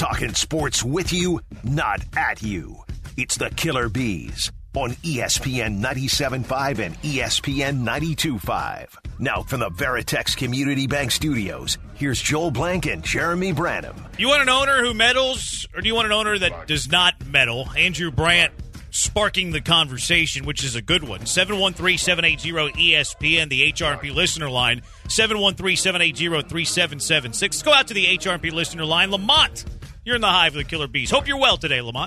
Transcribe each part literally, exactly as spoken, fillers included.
Talking sports with you, not at you. It's the Killer Bees on E S P N ninety-seven point five and E S P N ninety-two point five. Now from the Veritex Community Bank Studios, here's Joel Blank and Jeremy Branham. You want an owner who meddles, or do you want an owner that does not meddle? Andrew Brandt sparking the conversation, which is a good one. seven one three, seven eight zero, E S P N, the H R P listener line, seven one three, seven eight zero, three seven seven six. Let's go out to the H R P listener line. Lamont, you're in the hive of the Killer Bees. Hope you're well today, Lamont.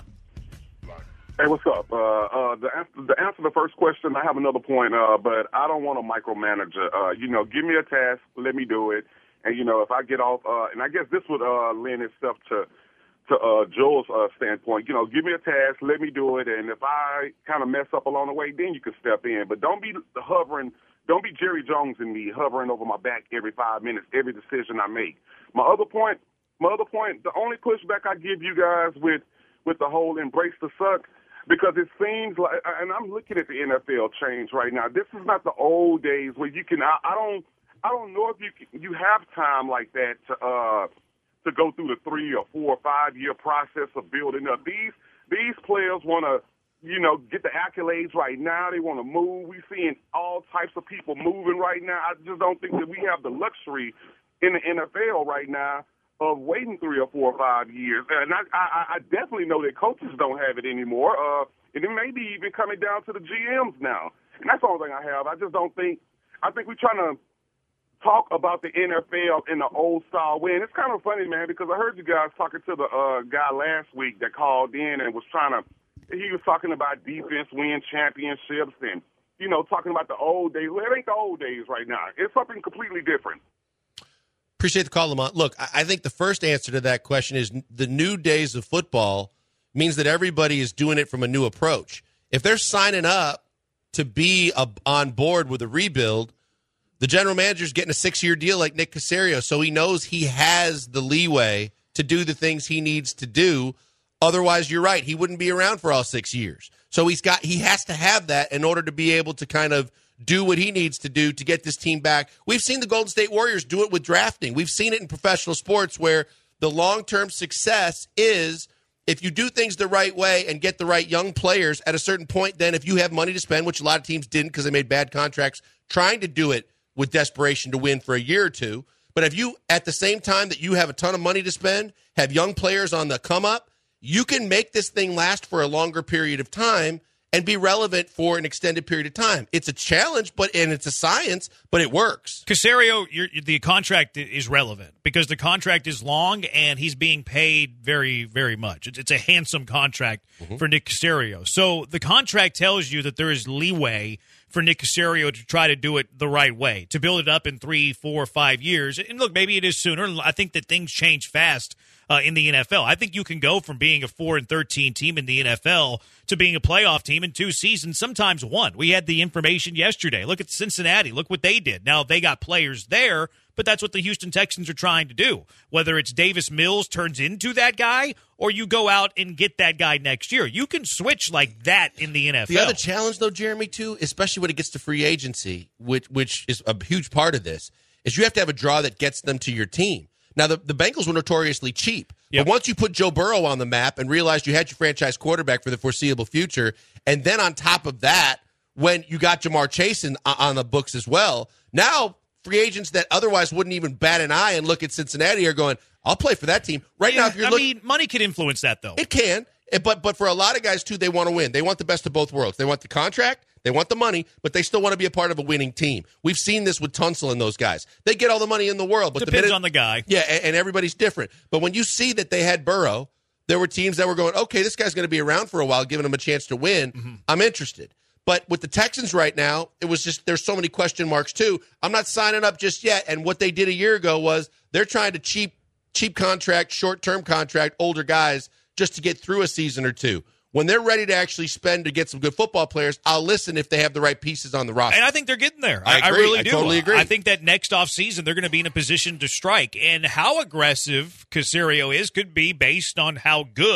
Hey, what's up? Uh, uh, the, answer, the answer to the first question, I have another point, uh, but I don't want a micromanager. Uh, you know, give me a task, let me do it. And, you know, if I get off, uh, and I guess this would uh, lend itself to to uh, Joel's uh, standpoint, you know, give me a task, let me do it. And if I kind of mess up along the way, then you can step in. But don't be hovering, don't be Jerry Jones and me hovering over my back every five minutes, every decision I make. My other point, my other point, the only pushback I give you guys with, with the whole embrace the suck, because it seems like, and I'm looking at the N F L change right now. This is not the old days where you can. I, I don't. I don't know if you can, you have time like that to uh, to go through the three or four or five year process of building up. These these players want to, you know, get the accolades right now. They want to move. We're seeing all types of people moving right now. I just don't think that we have the luxury in the N F L right now of waiting three or four or five years. And I, I, I definitely know that coaches don't have it anymore. Uh, and it may be even coming down to the G Ms now. And that's the only thing I have. I just don't think – I think we're trying to talk about the N F L in the old-style way. And it's kind of funny, man, because I heard you guys talking to the uh, guy last week that called in and was trying to – he was talking about defense, win championships, and, you know, talking about the old days. Well, it ain't the old days right now. It's something completely different. Appreciate the call, Lamont. Look, I think the first answer to that question is the new days of football means that everybody is doing it from a new approach. If they're signing up to be a, on board with a rebuild, the general manager's getting a six-year deal like Nick Caserio, so he knows he has the leeway to do the things he needs to do. Otherwise, you're right, he wouldn't be around for all six years. So he's got he has to have that in order to be able to kind of do what he needs to do to get this team back. We've seen the Golden State Warriors do it with drafting. We've seen it in professional sports where the long-term success is if you do things the right way and get the right young players at a certain point, then if you have money to spend, which a lot of teams didn't because they made bad contracts, trying to do it with desperation to win for a year or two. But if you, at the same time that you have a ton of money to spend, have young players on the come up, you can make this thing last for a longer period of time and be relevant for an extended period of time. It's a challenge, but and it's a science, but it works. Caserio, you're, the contract is relevant because the contract is long and he's being paid very, very much. It's, it's a handsome contract mm-hmm. for Nick Caserio. So the contract tells you that there is leeway for Nick Caserio to try to do it the right way, to build it up in three, four, five years. And look, maybe it is sooner. I think that things change fast uh, in the N F L. I think you can go from being a four and thirteen team in the N F L to being a playoff team in two seasons, sometimes one. We had the information yesterday. Look at Cincinnati. Look what they did. Now, they got players there, but that's what the Houston Texans are trying to do. Whether it's Davis Mills turns into that guy or you go out and get that guy next year. You can switch like that in the N F L. The other challenge, though, Jeremy, too, especially when it gets to free agency, which which is a huge part of this, is you have to have a draw that gets them to your team. Now, the, the Bengals were notoriously cheap. Yep. But once you put Joe Burrow on the map and realized you had your franchise quarterback for the foreseeable future, and then on top of that, when you got Jamar Chase in, on the books as well, now free agents that otherwise wouldn't even bat an eye and look at Cincinnati are going, I'll play for that team. Right yeah, now, if you're I looking, mean, money can influence that, though. It can. But but for a lot of guys, too, they want to win. They want the best of both worlds. They want the contract, they want the money, but they still want to be a part of a winning team. We've seen this with Tunsil and those guys. They get all the money in the world. But Depends the minute, on the guy. Yeah, and, and everybody's different. But when you see that they had Burrow, there were teams that were going, okay, this guy's going to be around for a while, giving him a chance to win. Mm-hmm. I'm interested. But with the Texans right now, it was just there's so many question marks, too. I'm not signing up just yet. And what they did a year ago was they're trying to cheap, cheap contract, short-term contract, older guys just to get through a season or two. When they're ready to actually spend to get some good football players, I'll listen if they have the right pieces on the roster. And I think they're getting there. I, I, agree. I really I do. totally agree. I think that next offseason they're going to be in a position to strike. And how aggressive Caserio is could be based on how good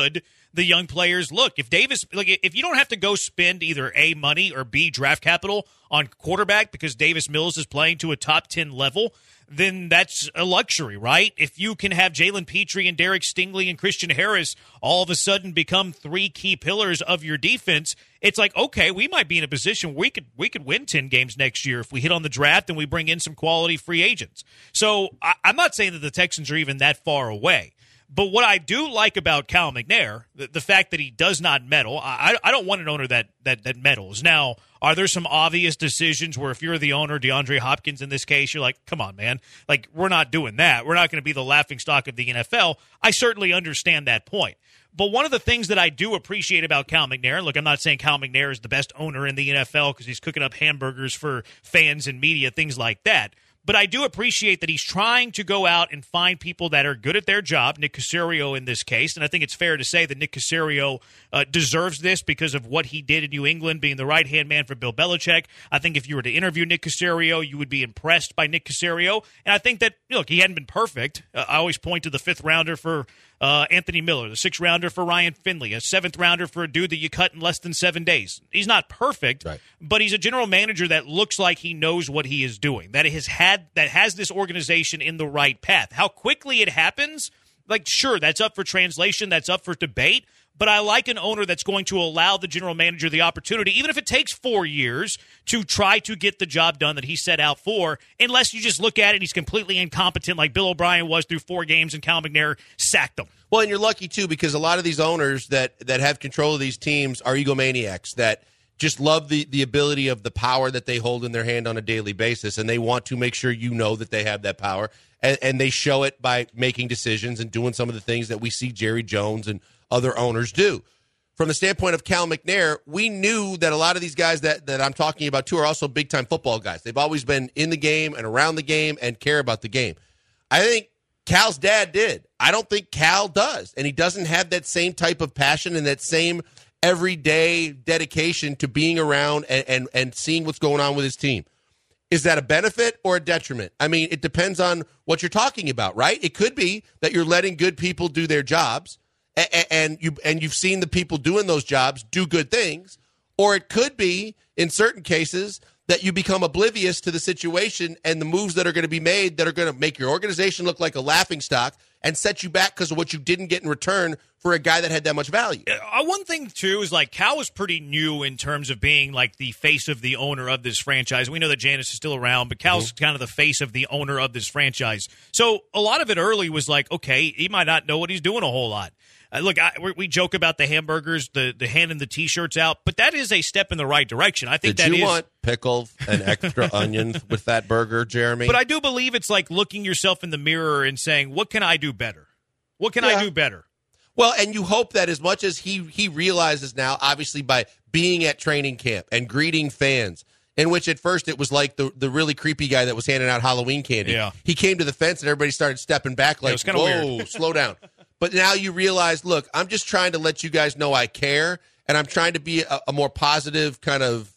the young players. Look, if Davis, like, if you don't have to go spend either A, money, or B, draft capital on quarterback because Davis Mills is playing to a top ten level, then that's a luxury, right? If you can have Jalen Petrie and Derek Stingley and Christian Harris all of a sudden become three key pillars of your defense, it's like, okay, we might be in a position where we could we could win ten games next year if we hit on the draft and we bring in some quality free agents. So I, I'm not saying that the Texans are even that far away. But what I do like about Cal McNair, the, the fact that he does not meddle, I, I don't want an owner that, that that meddles. Now, are there some obvious decisions where if you're the owner, DeAndre Hopkins in this case, you're like, come on, man. Like, we're not doing that. We're not going to be the laughingstock of the N F L. I certainly understand that point. But one of the things that I do appreciate about Cal McNair, and look, I'm not saying Cal McNair is the best owner in the N F L because he's cooking up hamburgers for fans and media, things like that. But I do appreciate that he's trying to go out and find people that are good at their job, Nick Caserio in this case. And I think it's fair to say that Nick Caserio uh, deserves this because of what he did in New England, being the right-hand man for Bill Belichick. I think if you were to interview Nick Caserio, you would be impressed by Nick Caserio. And I think that, look, he hadn't been perfect. Uh, I always point to the fifth rounder for uh, Anthony Miller, the sixth rounder for Ryan Finley, a seventh rounder for a dude that you cut in less than seven days. He's not perfect, right, but he's a general manager that looks like he knows what he is doing, that has had that has this organization in the right path. How quickly it happens, like, sure, that's up for translation, that's up for debate, but I like an owner that's going to allow the general manager the opportunity, even if it takes four years, to try to get the job done that he set out for, unless you just look at it and he's completely incompetent like Bill O'Brien was through four games and Cal McNair sacked him. Well, and you're lucky, too, because a lot of these owners that, that have control of these teams are egomaniacs that just love the, the ability of the power that they hold in their hand on a daily basis, and they want to make sure you know that they have that power, and, and they show it by making decisions and doing some of the things that we see Jerry Jones and other owners do. From the standpoint of Cal McNair, we knew that a lot of these guys that, that I'm talking about, too, are also big-time football guys. They've always been in the game and around the game and care about the game. I think Cal's dad did. I don't think Cal does, and he doesn't have that same type of passion and that same everyday dedication to being around and, and, and seeing what's going on with his team. Is that a benefit or a detriment? I mean, it depends on what you're talking about, right? It could be that you're letting good people do their jobs, and, and you and you've seen the people doing those jobs do good things, or it could be, in certain cases, that you become oblivious to the situation and the moves that are going to be made that are going to make your organization look like a laughingstock and set you back because of what you didn't get in return for a guy that had that much value. Uh, one thing, too, is like Cal was pretty new in terms of being like the face of the owner of this franchise. We know that Janice is still around, but Cal's mm-hmm. kind of the face of the owner of this franchise. So a lot of it early was like, okay, he might not know what he's doing a whole lot. Uh, look, I, we, we joke about the hamburgers, the, the handing the T-shirts out, but that is a step in the right direction. I think Did that you is, want pickle and extra onions with that burger, Jeremy? But I do believe it's like looking yourself in the mirror and saying, what can I do better? What can yeah. I do better? Well, and you hope that as much as he, he realizes now, obviously by being at training camp and greeting fans, in which at first it was like the, the really creepy guy that was handing out Halloween candy. Yeah. He came to the fence and everybody started stepping back like, yeah, whoa, weird. slow down. But now you realize, look, I'm just trying to let you guys know I care, and I'm trying to be a, a more positive kind of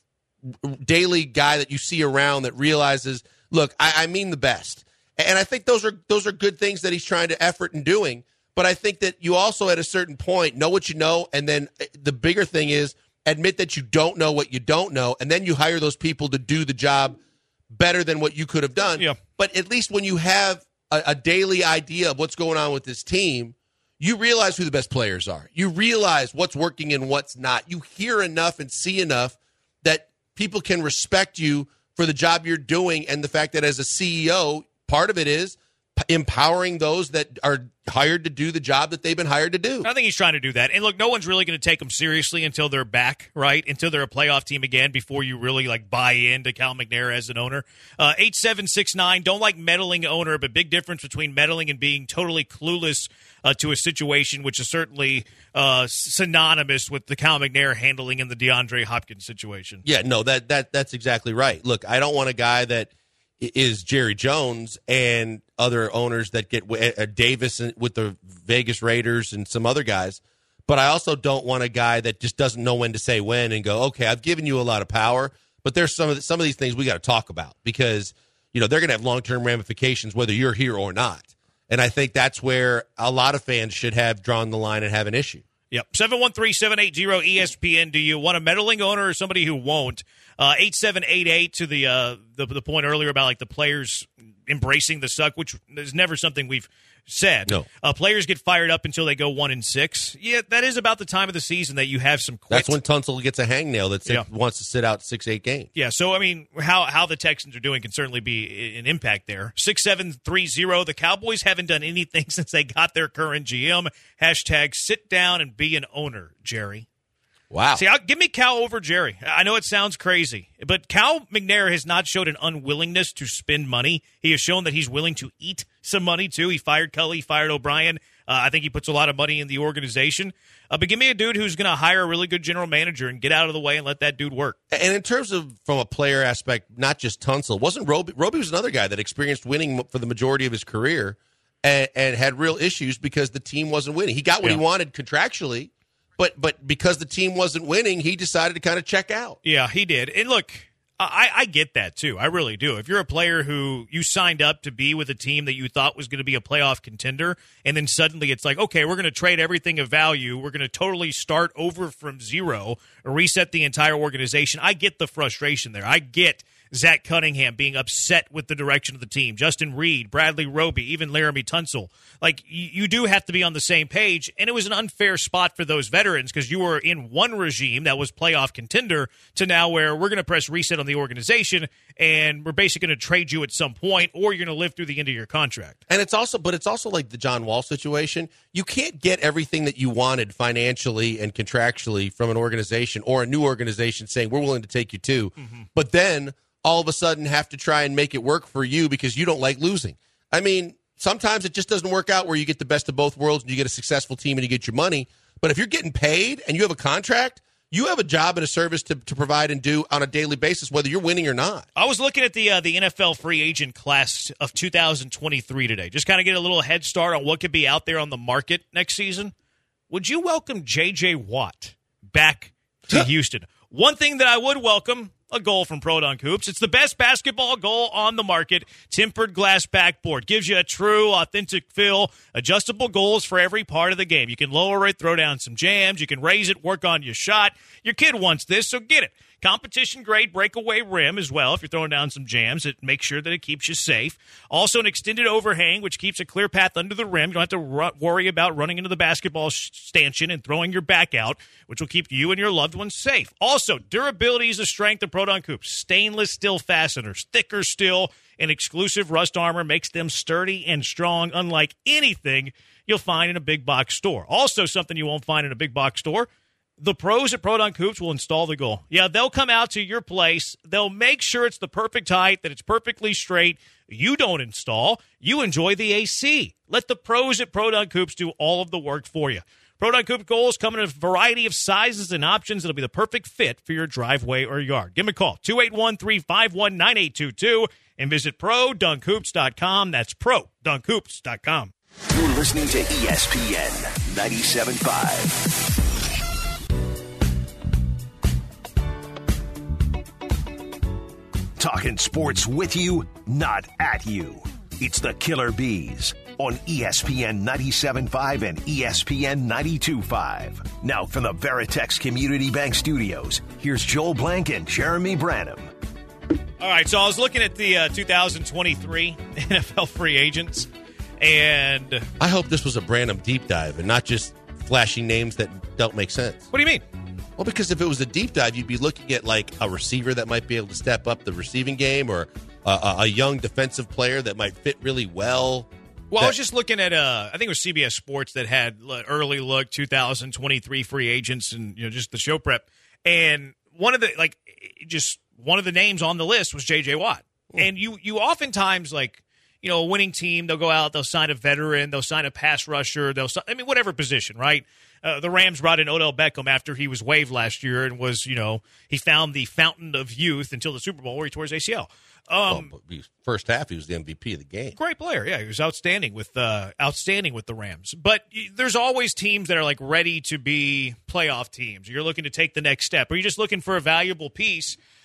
daily guy that you see around that realizes, look, I, I mean the best. And I think those are those are good things that he's trying to effort in doing. But I think that you also, at a certain point, know what you know, and then the bigger thing is admit that you don't know what you don't know, and then you hire those people to do the job better than what you could have done. Yeah. But at least when you have a, a daily idea of what's going on with this team, you realize who the best players are. You realize what's working and what's not. You hear enough and see enough that people can respect you for the job you're doing, and the fact that as a C E O, part of it is empowering those that are hired to do the job that they've been hired to do. I think he's trying to do that. And look, no one's really going to take them seriously until they're back, right? Until they're a playoff team again before you really like buy into Cal McNair as an owner. Uh, eight seven six nine, don't like meddling owner, but big difference between meddling and being totally clueless uh, to a situation, which is certainly uh, synonymous with the Cal McNair handling in the DeAndre Hopkins situation. Yeah, no, that that that's exactly right. Look, I don't want a guy that is Jerry Jones and other owners that get uh, Davis with the Vegas Raiders and some other guys, but I also don't want a guy that just doesn't know when to say when and go, okay, I've given you a lot of power, but there's some of the, some of these things we got to talk about because you know they're going to have long-term ramifications whether you're here or not, and I think that's where a lot of fans should have drawn the line and have an issue. Yep. seven one three, seven eight zero, E S P N. Do you want a meddling owner or somebody who won't? Uh, eight seven eight eight to the, uh, the the point earlier about like the players embracing the suck, which is never something we've said. No. Uh, players get fired up until they go one and six. Yeah, that is about the time of the season that you have some quit. That's when Tunsil gets a hangnail that sits, Yeah. wants to sit out six, eight games. Yeah, so, I mean, how how the Texans are doing can certainly be an impact there. six seven three zero, the Cowboys haven't done anything since they got their current G M. Hashtag sit down and be an owner, Jerry. Wow. See, I'll, give me Cal over Jerry. I know it sounds crazy, but Cal McNair has not showed an unwillingness to spend money. He has shown that he's willing to eat some money, too. He fired Cully, fired O'Brien. Uh, I think he puts a lot of money in the organization. Uh, but give me a dude who's going to hire a really good general manager and get out of the way and let that dude work. And in terms of from a player aspect, not just Tunsil, wasn't Roby? Roby was another guy that experienced winning for the majority of his career and, and had real issues because the team wasn't winning. He got what Yeah. he wanted contractually, but but because the team wasn't winning, he decided to kind of check out. Yeah, he did. And look, I, I get that too. I really do. If you're a player who you signed up to be with a team that you thought was going to be a playoff contender, and then suddenly it's like, okay, we're going to trade everything of value. We're going to totally start over from zero, reset the entire organization. I get the frustration there. I get Zach Cunningham being upset with the direction of the team. Justin Reed, Bradley Roby, even Laramie Tunsil. Like, you, you do have to be on the same page, and it was an unfair spot for those veterans because you were in one regime that was playoff contender to now where we're going to press reset on the organization, and we're basically going to trade you at some point, or you're going to live through the end of your contract. And it's also, but it's also like the John Wall situation. You can't get everything that you wanted financially and contractually from an organization or a new organization saying we're willing to take you to, mm-hmm. but then all of a sudden have to try and make it work for you because you don't like losing. I mean, sometimes it just doesn't work out where you get the best of both worlds and you get a successful team and you get your money. But if you're getting paid and you have a contract, you have a job and a service to, to provide and do on a daily basis, whether you're winning or not. I was looking at the uh, the N F L free agent class of two thousand twenty-three today, just kind of get a little head start on what could be out there on the market next season. Would you welcome J J. Watt back to Houston? One thing that I would welcome, a goal from Pro Dunk Hoops. It's the best basketball goal on the market. Tempered glass backboard. Gives you a true, authentic feel. Adjustable goals for every part of the game. You can lower it, throw down some jams. You can raise it, work on your shot. Your kid wants this, so get it. Competition-grade breakaway rim as well. If you're throwing down some jams, it makes sure that it keeps you safe. Also, an extended overhang, which keeps a clear path under the rim. You don't have to ru- worry about running into the basketball stanchion and throwing your back out, which will keep you and your loved ones safe. Also, durability is a strength of Pro Dunk Hoops. Stainless steel fasteners, thicker steel, and exclusive rust armor makes them sturdy and strong, unlike anything you'll find in a big box store. Also, something you won't find in a big box store, the pros at Pro Dunk Hoops will install the goal. Yeah, they'll come out to your place. They'll make sure it's the perfect height, that it's perfectly straight. You don't install. You enjoy the A C. Let the pros at Pro Dunk Hoops do all of the work for you. Pro Dunk Hoop goals come in a variety of sizes and options. It'll be the perfect fit for your driveway or yard. Give them a call, two eight one, three five one, nine eight two two, and visit pro dunk hoops dot com. That's pro dunk hoops dot com. You're listening to E S P N ninety-seven point five. Talking sports with you, not at you. It's the Killer Bees on E S P N ninety-seven point five and E S P N ninety-two point five. Now from the Veritex Community Bank Studios, here's Joel Blank and Jeremy Branham. All right, so I was looking at the uh, two thousand twenty-three N F L free agents, and I hope this was a Branham deep dive and not just flashing names that don't make sense. what do you mean? Well, because if it was a deep dive, you'd be looking at like a receiver that might be able to step up the receiving game, or a, a, a young defensive player that might fit really well. Well, that, I was just looking at, uh, I think it was C B S Sports that had early look two thousand twenty-three free agents and, you know, just the show prep. And one of the, like, just one of the names on the list was J J. Watt. Mm. And you, you oftentimes, like, you know, a winning team, they'll go out, they'll sign a veteran, they'll sign a pass rusher, they'll sign, I mean, whatever position, right? Uh, the Rams brought in Odell Beckham after he was waived last year and was, you know, he found the fountain of youth until the Super Bowl where he tore his A C L. Um, well, first half, he was the M V P of the game. Great player, yeah, he was outstanding with uh, outstanding with the Rams. But there's always teams that are like ready to be playoff teams. You're looking to take the next step, or you're just looking for a valuable piece.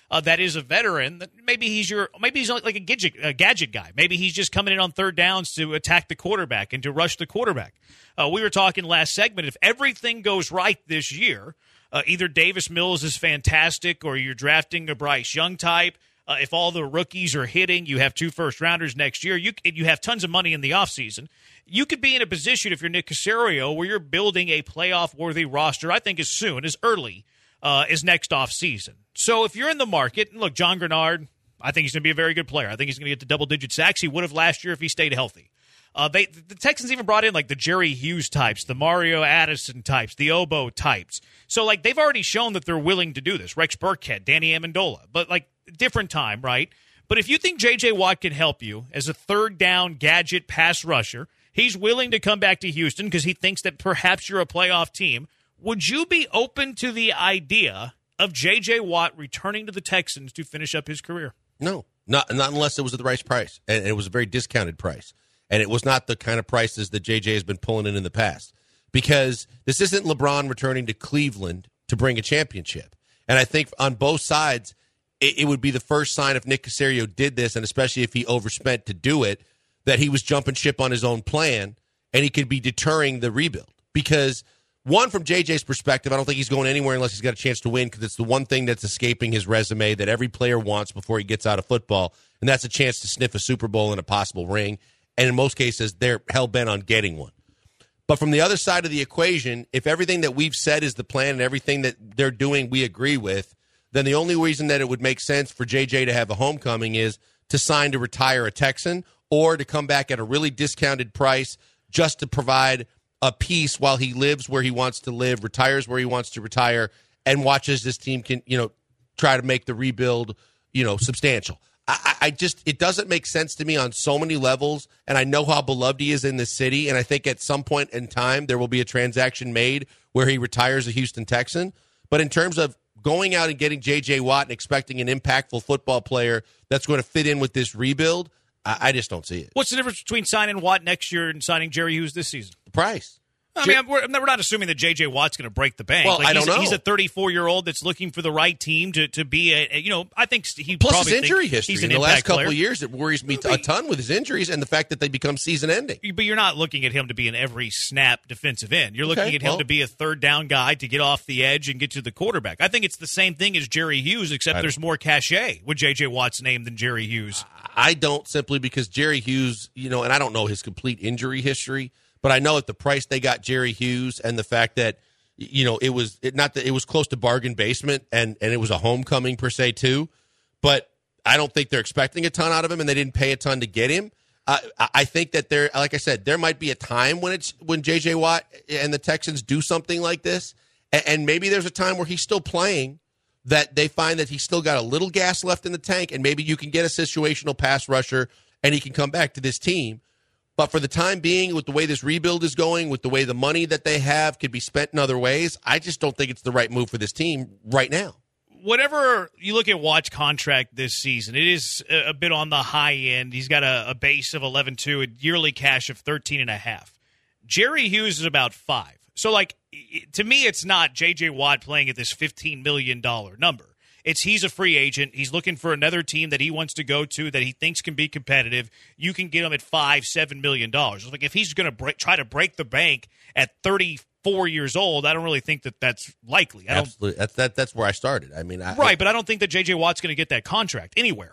uh, that is a veteran, that maybe he's your maybe he's like a gadget, a gadget guy. Maybe he's just coming in on third downs to attack the quarterback and to rush the quarterback. Uh, we were talking last segment, if everything goes right this year, uh, either Davis Mills is fantastic or you're drafting a Bryce Young type. Uh, if all the rookies are hitting, you have two first-rounders next year, you you have tons of money in the offseason. You could be in a position, if you're Nick Caserio, where you're building a playoff-worthy roster, I think as soon, as early uh, as next offseason. So if you're in the market, and look, John Grenard, I think he's going to be a very good player. I think he's going to get to double-digit sacks. He would have last year if he stayed healthy. Uh, they the Texans even brought in like the Jerry Hughes types, the Mario Addison types, the Oboe types. So like they've already shown that they're willing to do this. Rex Burkhead, Danny Amendola, but like different time, right? But if you think J J. Watt can help you as a third down gadget pass rusher, he's willing to come back to Houston because he thinks that perhaps you're a playoff team. Would you be open to the idea of J J. Watt returning to the Texans to finish up his career? No, not not unless it was at the right price, and it was a very discounted price. And it was not the kind of prices that J J has been pulling in in the past. Because this isn't LeBron returning to Cleveland to bring a championship. And I think on both sides, it, it would be the first sign if Nick Caserio did this, and especially if he overspent to do it, that he was jumping ship on his own plan, and he could be deterring the rebuild. Because, one, from J J's perspective, I don't think he's going anywhere unless he's got a chance to win, because it's the one thing that's escaping his resume that every player wants before he gets out of football, and that's a chance to sniff a Super Bowl and a possible ring. And in most cases, they're hell-bent on getting one. But from the other side of the equation, if everything that we've said is the plan and everything that they're doing we agree with, then the only reason that it would make sense for J J to have a homecoming is to sign to retire a Texan or to come back at a really discounted price just to provide a piece while he lives where he wants to live, retires where he wants to retire, and watches this team can, you know, try to make the rebuild, you know, substantial. I, I just, it doesn't make sense to me on so many levels, and I know how beloved he is in this city, and I think at some point in time there will be a transaction made where he retires a Houston Texan. But in terms of going out and getting J J. Watt and expecting an impactful football player that's going to fit in with this rebuild, I, I just don't see it. What's the difference between signing Watt next year and signing Jerry Hughes this season? The price. I mean, we're, we're not assuming that J J. Watt's going to break the bank. Well, like I don't he's, know. He's a thirty-four-year-old that's looking for the right team to, to be a, a, you know, I think he Plus probably his injury think history he's in an the last couple player. of years, it worries me a ton with his injuries and the fact that they become season-ending. But you're not looking at him to be an every snap defensive end. You're looking Okay, at him well. to be a third down guy to get off the edge and get to the quarterback. I think it's the same thing as Jerry Hughes, except there's more cachet with J J. Watt's name than Jerry Hughes. I don't, simply because Jerry Hughes, you know, and I don't know his complete injury history, but I know at the price they got Jerry Hughes and the fact that, you know, it was it, not that it was close to bargain basement and, and it was a homecoming per se too, but I don't think they're expecting a ton out of him and they didn't pay a ton to get him. Uh, I think that there, like I said, there might be a time when it's when J J. Watt and the Texans do something like this, and, and maybe there's a time where he's still playing that they find that he's still got a little gas left in the tank, and maybe you can get a situational pass rusher and he can come back to this team. But for the time being, with the way this rebuild is going, with the way the money that they have could be spent in other ways, I just don't think it's the right move for this team right now. Whatever you look at Watt's contract this season, it is a bit on the high end. He's got a, a base of eleven point two, a yearly cash of thirteen and a half. Jerry Hughes is about five. So, like, to me, it's not J J. Watt playing at this fifteen million dollars number. It's he's a free agent. He's looking for another team that he wants to go to that he thinks can be competitive. You can get him at five, seven million dollars. Like if he's going to try to break the bank at thirty-four years old, I don't really think that that's likely. I Absolutely, that's that, that's where I started. I mean, I, right, but I don't think that J J. Watt's going to get that contract anywhere.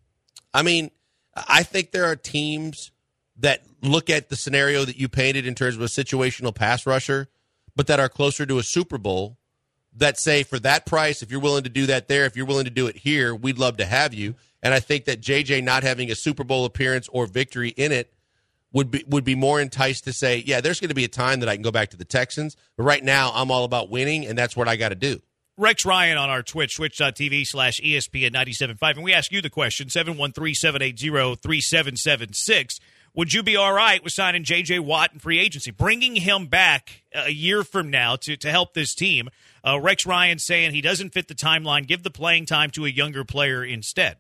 I mean, I think there are teams that look at the scenario that you painted in terms of a situational pass rusher, but that are closer to a Super Bowl. That say for that price, if you're willing to do that there, if you're willing to do it here, we'd love to have you. And I think that J J not having a Super Bowl appearance or victory in it would be would be more enticed to say, yeah, there's going to be a time that I can go back to the Texans. But right now, I'm all about winning, and that's what I got to do. Rex Ryan on our Twitch, twitch.tv slash ESPN ninety-seven point five. And we ask you the question, seven one three, seven eight zero, three seven seven six. Would you be all right with signing J J. Watt in free agency, bringing him back a year from now to, to help this team? Uh, Rex Ryan saying he doesn't fit the timeline. Give the playing time to a younger player instead.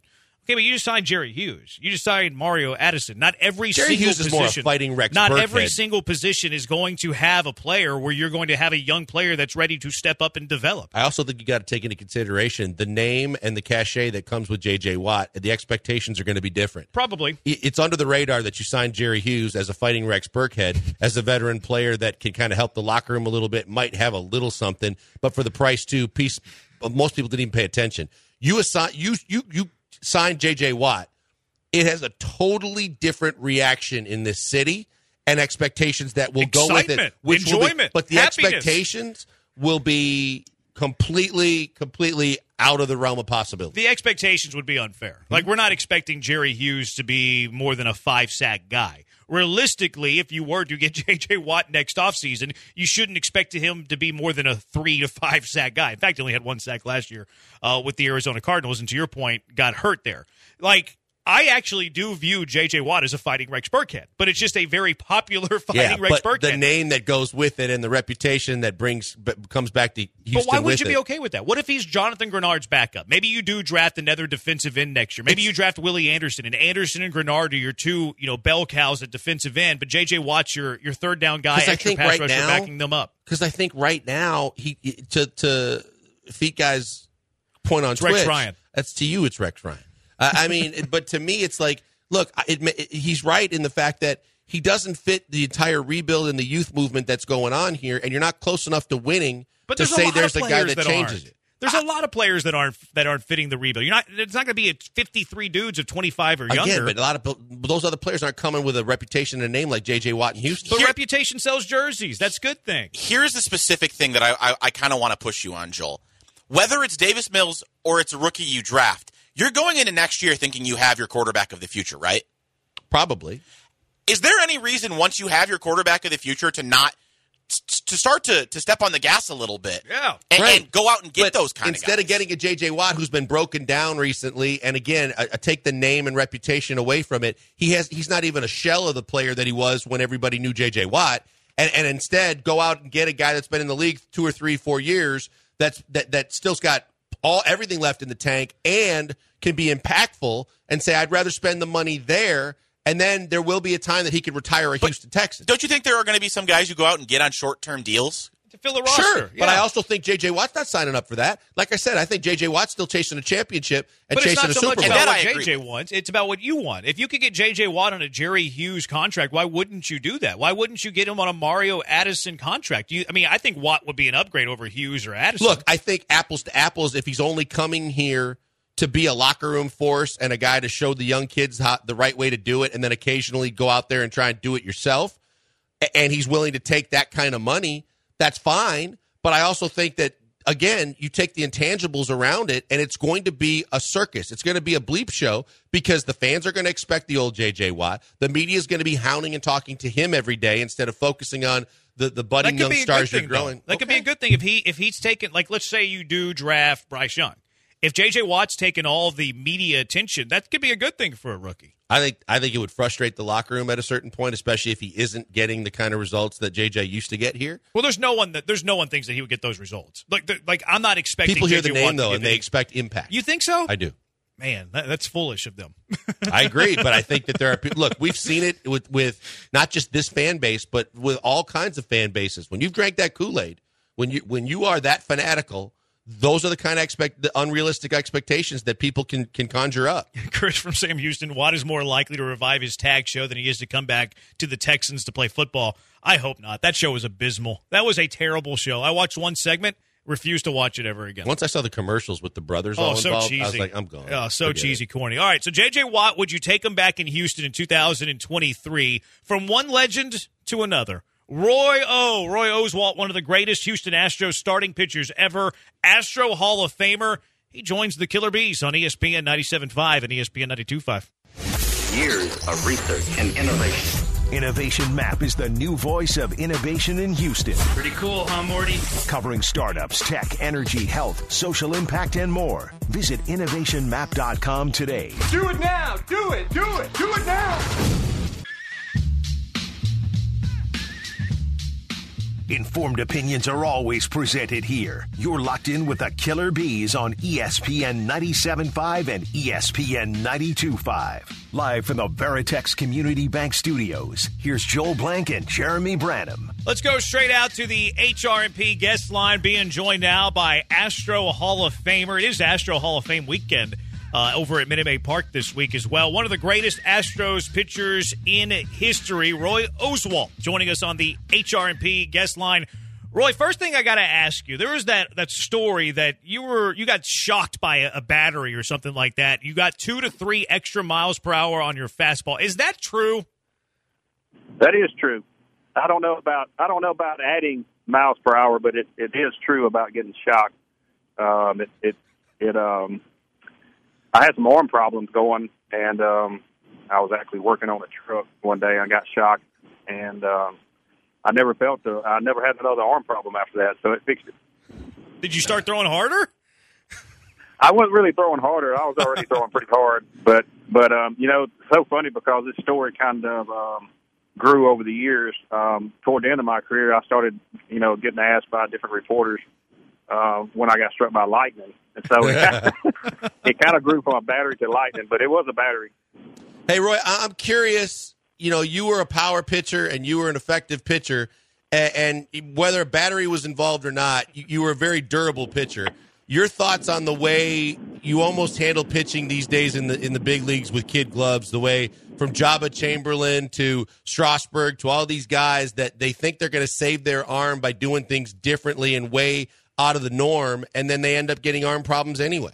Okay, but you just signed Jerry Hughes. You just signed Mario Addison. Not every Jerry single Hughes is position. more a fighting Rex Not Burkhead. every single position is going to have a player where you're going to have a young player that's ready to step up and develop. I also think you got to take into consideration the name and the cachet that comes with J J. Watt. The expectations are going to be different. Probably. It's under the radar that you signed Jerry Hughes as a fighting Rex Burkhead, as a veteran player that can kind of help the locker room a little bit, might have a little something, but for the price too, piece, most people didn't even pay attention. You assign, you you you signed J J. Watt. It has a totally different reaction in this city and expectations that will Excitement, go with it. Which will enjoyment, be, but the happiness. expectations will be completely, completely out of the realm of possibility. The expectations would be unfair. Mm-hmm. Like, we're not expecting Jerry Hughes to be more than a five-sack guy. Realistically, if you were to get J J. Watt next offseason, you shouldn't expect him to be more than a three to five sack guy. In fact, he only had one sack last year uh, with the Arizona Cardinals, and to your point, got hurt there. Like, I actually do view J J. Watt as a fighting Rex Burkhead, but it's just a very popular fighting yeah, Rex but Burkhead. the name that goes with it and the reputation that brings comes back to Houston. But why would with you it. be okay with that? What if he's Jonathan Grenard's backup? Maybe you do draft another defensive end next year. Maybe you draft Willie Anderson, and Anderson and Grenard are your two, you know, bell cows at defensive end. But J J. Watt's your your third down guy, extra I think pass right rusher now, backing them up. Because I think right now he to to Feet Guy's point on It's Twitch. Rex Ryan. That's to you. It's Rex Ryan. Uh, I mean, but to me, it's like. Look, it, it, he's right in the fact that he doesn't fit the entire rebuild and the youth movement that's going on here, and you're not close enough to winning But to there's say a lot there's of a guy players that, that changes aren't. it. There's a lot of players that aren't that aren't fitting the rebuild. You're not. It's not going to be fifty-three dudes of twenty-five or younger. Again, but a lot of those other players aren't coming with a reputation and a name like J J. Watt in Houston. But Here- reputation sells jerseys. That's a good thing. Here's the specific thing that I, I, I kind of want to push you on, Joel. Whether it's Davis Mills or it's a rookie you draft, you're going into next year thinking you have your quarterback of the future, right? Probably. Is there any reason once you have your quarterback of the future to not to start to, to step on the gas a little bit? Yeah. And, Right. and go out and get But those kind instead of guys. of getting a J J. Watt who's been broken down recently, and again, I, I take the name and reputation away from it. He has he's not even a shell of the player that he was when everybody knew J J. Watt, and and instead go out and get a guy that's been in the league two or three, four years that's that that still's got all everything left in the tank and can be impactful, and say I'd rather spend the money there. And then there will be a time that he could retire a But Houston Texan. Don't you think there are going to be some guys who go out and get on short-term deals? To fill the roster. Sure, Yeah. but I also think J J. Watt's not signing up for that. Like I said, I think J J. Watt's still chasing a championship and But it's chasing not a so Super much Bowl. And about that what I J J agree. wants. It's about what you want. If you could get J J. Watt on a Jerry Hughes contract, why wouldn't you do that? Why wouldn't you get him on a Mario Addison contract? You, I mean, I think Watt would be an upgrade over Hughes or Addison. Look, I think apples to apples, if he's only coming here to be a locker room force and a guy to show the young kids how, the right way to do it and then occasionally go out there and try and do it yourself, and he's willing to take that kind of money, that's fine. But I also think that, again, you take the intangibles around it, and it's going to be a circus. It's going to be a bleep show because the fans are going to expect the old J J. Watt. The media is going to be hounding and talking to him every day instead of focusing on the, the budding that could young be a stars good you're thing, though. growing. That could be a good thing if he if he's taken, like, let's say you do draft Bryce Young. If J J. Watt's taken all the media attention, that could be a good thing for a rookie. I think I think it would frustrate the locker room at a certain point, especially if he isn't getting the kind of results that J J used to get here. Well, there's no one that there's no one thinks that he would get those results. Like, the- like I'm not expecting People hear J J. the name Watt to though, give and they any- expect impact. You think so? I do. Man, that, that's foolish of them. I agree, but I think that there are people. Look, we've seen it with with not just this fan base, but with all kinds of fan bases. When you've drank that Kool-Aid, when you when you are that fanatical, those are the kind of expect the unrealistic expectations that people can can conjure up. Chris from Sam Houston, Watt is more likely to revive his tag show than he is to come back to the Texans to play football. I hope not. That show was abysmal. That was a terrible show. I watched one segment, refused to watch it ever again. Once I saw the commercials with the brothers Oh, all so involved, cheesy. I was like, I'm going. Oh, so Forget cheesy, it. corny. All right, so J J. Watt, would you take him back in Houston in two thousand twenty-three from one legend to another? Roy O. Roy Oswalt, one of the greatest Houston Astros starting pitchers ever, Astro Hall of Famer. He joins the Killer Bees on E S P N ninety-seven point five and E S P N ninety-two point five. Years of research and innovation. Innovation Map is the new voice of innovation in Houston. Pretty cool, huh, Morty? Covering startups, tech, energy, health, social impact, and more. Visit innovation map dot com today. Do it now! Do it! Do it! Do it now! Informed opinions are always presented here. You're locked in with the Killer Bees on E S P N ninety-seven point five and E S P N ninety-two point five. Live from the Veritex Community Bank Studios, here's Joel Blank and Jeremy Branham. Let's go straight out to the H R and P guest line, being joined now by Astro Hall of Famer. It is Astro Hall of Fame weekend uh, over at Minute Maid Park this week as well. One of the greatest Astros pitchers in history, Roy Oswalt, joining us on the H R and P guest line. Roy, first thing I got to ask you, there was that, that story that you were you got shocked by a, a battery or something like that. You got two to three extra miles per hour on your fastball. Is that true? That is true. I don't know about I don't know about adding miles per hour, but it, it is true about getting shocked. Um, it it, it um, I had some arm problems going, and um, I was actually working on a truck one day. I got shocked, and um, I never felt the, I never had another arm problem after that, so it fixed it. Did you start throwing harder? I wasn't really throwing harder. I was already throwing pretty hard, but but um, you know, it's so funny because this story kind of um, grew over the years. Um, toward the end of my career, I started, you know, getting asked by different reporters uh, when I got struck by lightning, and so it, it kind of grew from a battery to lightning, but it was a battery. Hey, Roy, I'm curious. You know, you were a power pitcher and you were an effective pitcher, and, and whether a battery was involved or not, you, you were a very durable pitcher. Your thoughts on the way you almost handle pitching these days in the in the big leagues with kid gloves, the way from Jabba Chamberlain to Strasburg to all these guys that they think they're going to save their arm by doing things differently and way out of the norm, and then they end up getting arm problems anyway.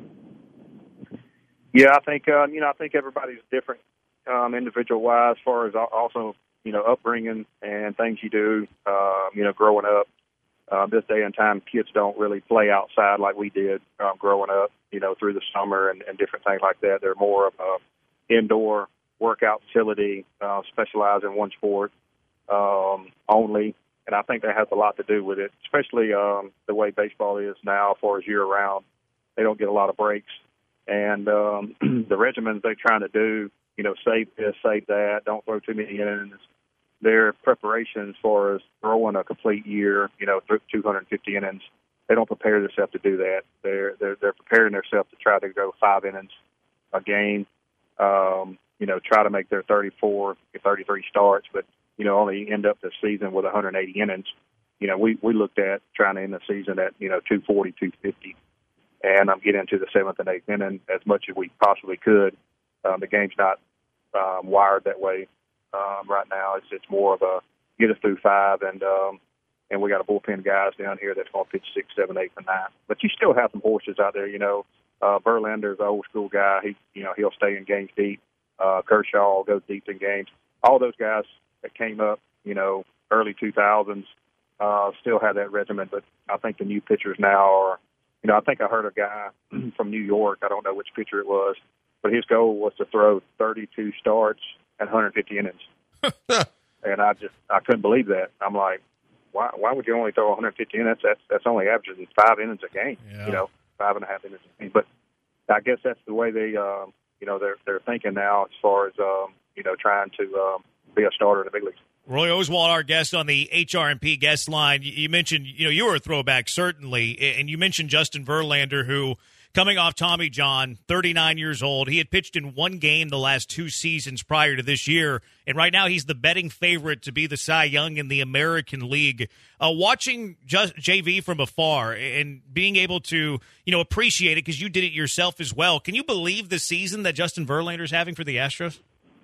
Yeah, I think uh, you know I think everybody's different. Um, individual-wise, as far as also, you know, upbringing and things you do, uh, you know, growing up. Uh, this day and time, kids don't really play outside like we did um, growing up, you know, through the summer and, and different things like that. They're more of a indoor workout facility, uh, specialized in one sport um, only, and I think that has a lot to do with it, especially um, the way baseball is now as far as year-round. They don't get a lot of breaks, and um, the regimens they're trying to do, you know, save this, save that, don't throw too many innings. Their preparations for us throwing a complete year, you know, two hundred fifty innings, they don't prepare themselves to do that. They're they're, they're preparing themselves to try to go five innings a game, um, you know, try to make their thirty-four, thirty-three starts, but, you know, only end up the season with one hundred eighty innings. You know, we, we looked at trying to end the season at, you know, two forty, two fifty, and I'm getting into the seventh and eighth inning as much as we possibly could. Um, the game's not um, wired that way um, right now. It's it's more of a get us through five, and um, and we got a bullpen guys down here that's going to pitch six, seven, eight, and nine. But you still have some horses out there. You know, uh, Verlander's an old school guy. He you know he'll stay in games deep. Uh, Kershaw goes deep in games. All those guys that came up, you know, early two thousands uh, still have that regimen. But I think the new pitchers now are. You know, I think I heard a guy from New York. I don't know which pitcher it was. But his goal was to throw thirty-two starts and one hundred fifty innings. And I just, I couldn't believe that. I'm like, why why would you only throw one hundred fifty innings? That's that's only averaging five innings a game, yeah. you know, five and a half innings a game. But I guess that's the way they, um, you know, they're, they're thinking now as far as, um, you know, trying to um, be a starter in the big leagues. Roy Oswalt, our guest on the H R and P guest line. You mentioned, you know, you were a throwback, certainly, and you mentioned Justin Verlander, who, coming off Tommy John, thirty-nine years old. He had pitched in one game the last two seasons prior to this year, and right now he's the betting favorite to be the Cy Young in the American League. Uh, watching just J V from afar and being able to, you know, appreciate it because you did it yourself as well. Can you believe the season that Justin Verlander's having for the Astros?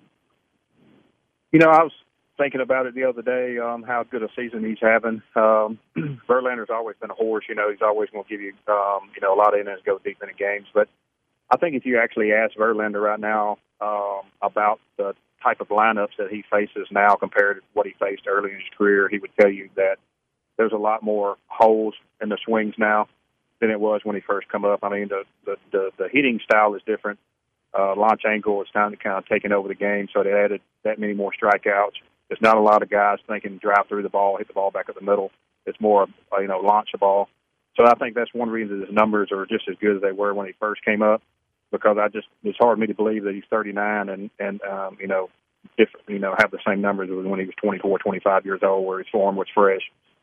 You know, I was thinking about it the other day, um, how good a season he's having. Um, Verlander's always been a horse. You know, he's always going to give you, um, you know, a lot of innings, go deep into games. But I think if you actually ask Verlander right now um, about the type of lineups that he faces now compared to what he faced early in his career, he would tell you that there's a lot more holes in the swings now than it was when he first come up. I mean, the the, the, the hitting style is different. Uh, launch angle is kind of, kind of taking over the game, so they added that many more strikeouts. There's not a lot of guys thinking drive through the ball, hit the ball back at the middle. It's more, uh, you know, launch the ball. So I think that's one reason his numbers are just as good as they were when he first came up, because I just, it's hard for me to believe that he's thirty-nine and, and um, you know, if, you know, have the same numbers as when he was twenty-four, twenty-five years old, where his form was fresh.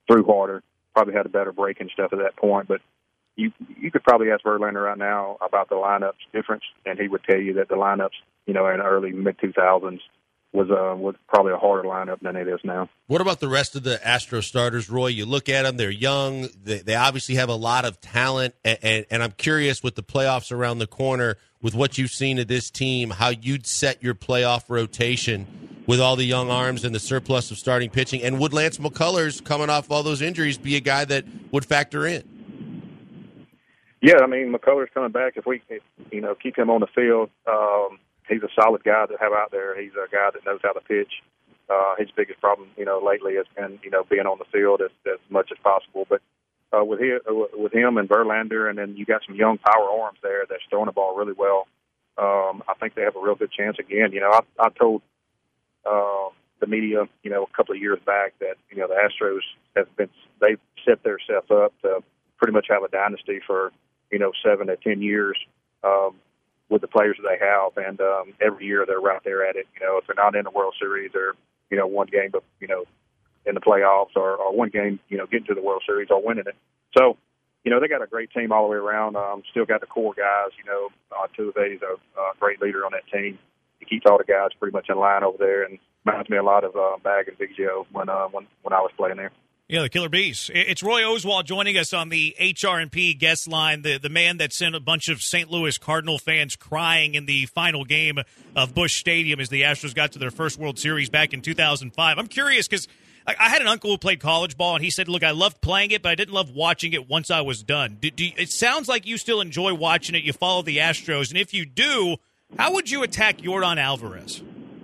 threw harder, probably had a better break and stuff at that point. But you you could probably ask Verlander right now about the lineups difference, and he would tell you that the lineups, you know, in the early mid two thousands was uh, was probably a harder lineup than it is now. What about the rest of the Astro starters, Roy? You look at them; they're young. They, they obviously have a lot of talent, and, and, and I'm curious, with the playoffs around the corner, with what you've seen of this team, how you'd set your playoff rotation with all the young arms and the surplus of starting pitching, and would Lance McCullers, coming off all those injuries, be a guy that would factor in? Yeah, I mean, McCullers coming back. If we, you know, keep him on the field. Um, He's a solid guy to have out there. He's a guy that knows how to pitch. Uh, his biggest problem, you know, lately has been, you know, being on the field as, as much as possible. But uh, with him, with him and Verlander, and then you got some young power arms there that's throwing the ball really well. Um, I think they have a real good chance again. You know, I, I told uh, the media, you know, a couple of years back that, you know, the Astros have been, they've set themselves up to pretty much have a dynasty for, you know, seven to ten years. Um, with the players that they have, and um, every year they're right there at it. You know, if they're not in the World Series, they're, you know, one game, but, you know, in the playoffs, or, or one game, you know, getting to the World Series or winning it. So, you know, they got a great team all the way around. Um, still got the core guys. You know, uh, Tuive's a uh, great leader on that team. He keeps all the guys pretty much in line over there, and reminds me a lot of uh, Bag and Big Joe when, uh, when when I was playing there. Yeah, the Killer Bees. It's Roy Oswalt joining us on the H R and P guest line, the, the man that sent a bunch of Saint Louis Cardinal fans crying in the final game of Busch Stadium as the Astros got to their first World Series back in two thousand five. I'm curious because I, I had an uncle who played college ball, and he said, look, I loved playing it, but I didn't love watching it once I was done. Do, do, it sounds like you still enjoy watching it. You follow the Astros, and if you do, how would you attack Yordan Alvarez?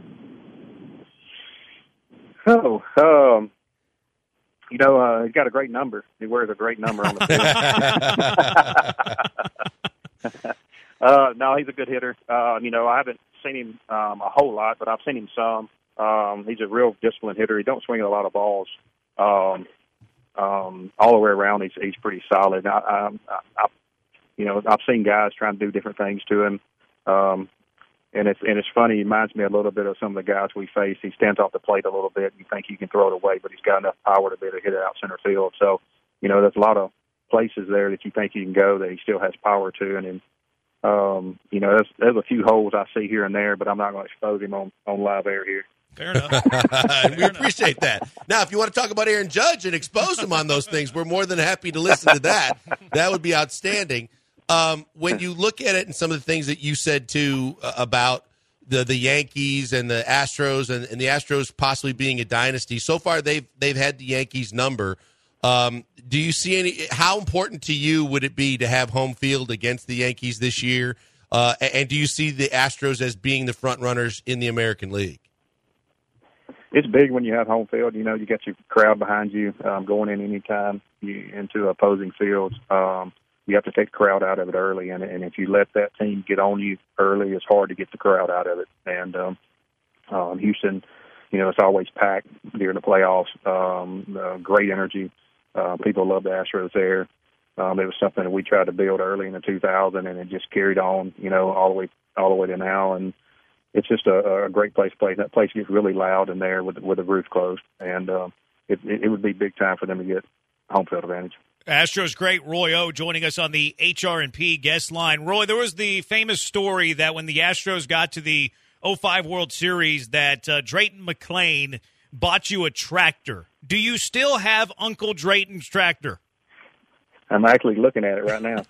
Oh, um... You know, uh, he's got a great number. He wears a great number on the field. uh, no, he's a good hitter. Uh, you know, I haven't seen him um, a whole lot, but I've seen him some. Um, he's a real disciplined hitter. He don't swing a lot of balls. Um, um, all the way around, he's he's pretty solid. I, I, I, you know, I've seen guys trying to do different things to him. Um, And it's and it's funny. He reminds me a little bit of some of the guys we face. He stands off the plate a little bit. You think he can throw it away, but he's got enough power to be able to hit it out center field. So, you know, there's a lot of places there that you think he can go that he still has power to. And, and um, you know, there's, there's a few holes I see here and there, but I'm not going to expose him on, on live air here. Fair enough. We appreciate that. Now, if you want to talk about Aaron Judge and expose him on those things, we're more than happy to listen to that. That would be outstanding. Um, when you look at it and some of the things that you said, too, uh, about the the Yankees and the Astros and, and the Astros possibly being a dynasty, so far they've they've had the Yankees number. Um, do you see any – how important to you would it be to have home field against the Yankees this year? Uh, and, and do you see the Astros as being the front runners in the American League? It's big when you have home field. You know, you got your crowd behind you um, going in anytime you, into opposing fields. Um You have to take the crowd out of it early, and, and if you let that team get on you early, it's hard to get the crowd out of it. And um, um, Houston, you know, it's always packed during the playoffs. Um, uh, great energy. Uh, people love the Astros there. Um, it was something that we tried to build early in the two thousand, and it just carried on, you know, all the way all the way to now. And it's just a, a great place to play. That place gets really loud in there with with the roof closed, and uh, it, it would be big time for them to get home field advantage. Astros great Roy O joining us on the H R and P guest line. Roy, there was the famous story that when the Astros got to the oh five World Series that uh, Drayton McLane bought you a tractor. Do you still have Uncle Drayton's tractor? I'm actually looking at it right now.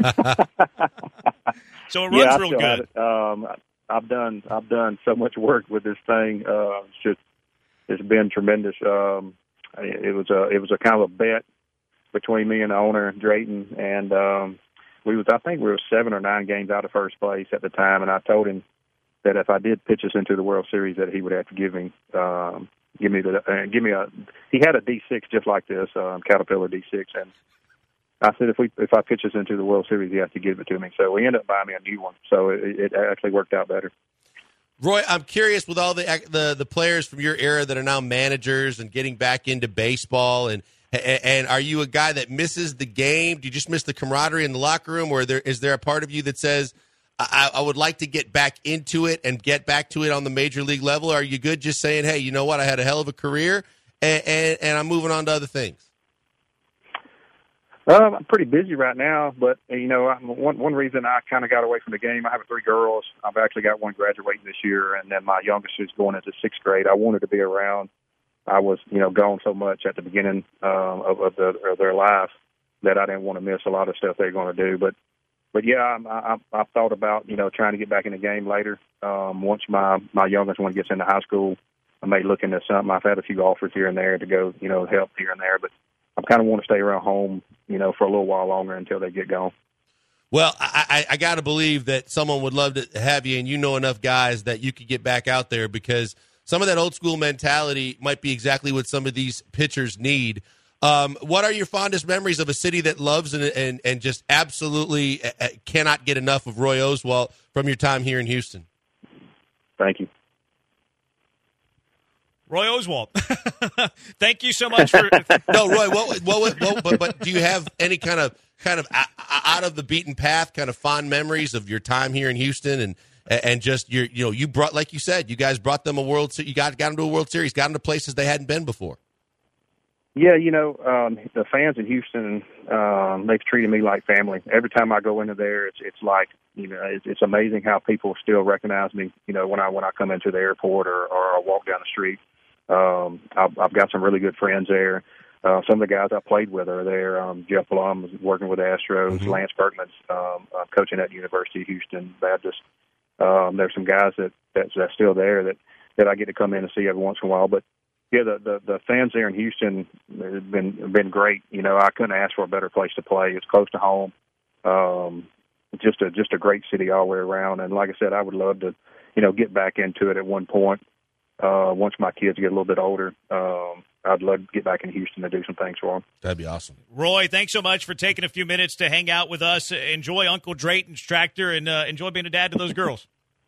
So it runs yeah, real good. It. Um, I've done I've done so much work with this thing. Uh, it's just it's been tremendous. Um, it was a it was a kind of a bet between me and the owner, Drayton, and um, we was I think we were seven or nine games out of first place at the time, and I told him that if I did pitch us into the World Series, that he would have to give me um, give me the uh, give me a. He had a D six just like this, um, Caterpillar D six, and I said if we if I pitch us into the World Series, he has to give it to me. So we ended up buying me a new one. So it, it actually worked out better. Roy, I'm curious with all the the the players from your era that are now managers and getting back into baseball and. And are you a guy that misses the game? Do you just miss the camaraderie in the locker room? Or there, is there a part of you that says, I, I would like to get back into it and get back to it on the major league level? Or are you good just saying, hey, you know what, I had a hell of a career, and, and, and I'm moving on to other things? Um, I'm pretty busy right now, but, you know, I'm, one one reason I kind of got away from the game, I have three girls. I've actually got one graduating this year, and then my youngest is going into sixth grade. I wanted to be around. I was, you know, gone so much at the beginning um, of, of, the, of their life that I didn't want to miss a lot of stuff they're going to do. But, but yeah, I, I, I've thought about, you know, trying to get back in the game later. Um, once my, my youngest one gets into high school, I may look into something. I've had a few offers here and there to go, you know, help here and there, but I kind of want to stay around home, you know, for a little while longer until they get going. Well, I, I, I got to believe that someone would love to have you, and you know enough guys that you could get back out there, because some of that old school mentality might be exactly what some of these pitchers need. Um, what are your fondest memories of a city that loves and and, and just absolutely cannot get enough of Roy Oswalt from your time here in Houston? Thank you. Roy Oswalt, thank you so much for. No, Roy. What, what, what, but, but do you have any kind of kind of out of the beaten path kind of fond memories of your time here in Houston, and and just your you know you brought, like you said, you guys brought them a World Series, you got got them to a World Series, got them to places they hadn't been before. Yeah, you know, um, the fans in Houston, um, they've treated me like family. Every time I go into there, it's it's like, you know, it's, it's amazing how people still recognize me. You know, when I when I come into the airport or or I walk down the street. Um, I've, I've got some really good friends there. Uh, some of the guys I played with are there. Um, Jeff Blum is working with Astros. Mm-hmm. Lance Berkman's um, uh, coaching at University of Houston Baptist. Um, there's some guys that that's, that's still there that, that I get to come in and see every once in a while. But yeah, the, the, the fans there in Houston have been have been great. You know, I couldn't ask for a better place to play. It's close to home. Um, just a just a great city all the way around. And like I said, I would love to, you know, get back into it at one point. Uh, once my kids get a little bit older, um, I'd love to get back in Houston to do some things for them. That'd be awesome. Roy, thanks so much for taking a few minutes to hang out with us. Enjoy Uncle Drayton's tractor, and uh, enjoy being a dad to those girls.